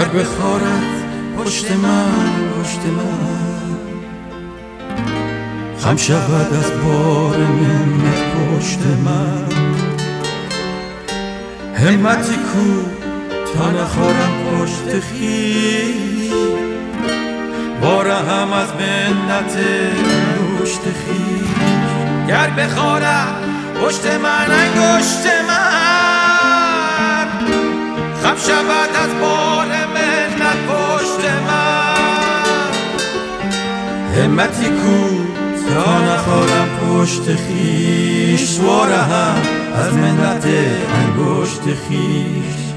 بخارد پشت من خم شود از بار منت پشت من. همتی کو تا نخورم پشت خویش، باره هم از منت پشت خویش. گر بخارد پشت من انگشت من، خم شود از بار منت پشت من. همتی کو تا نخورم پشت خویش، باره هم از منت انگشت خویش.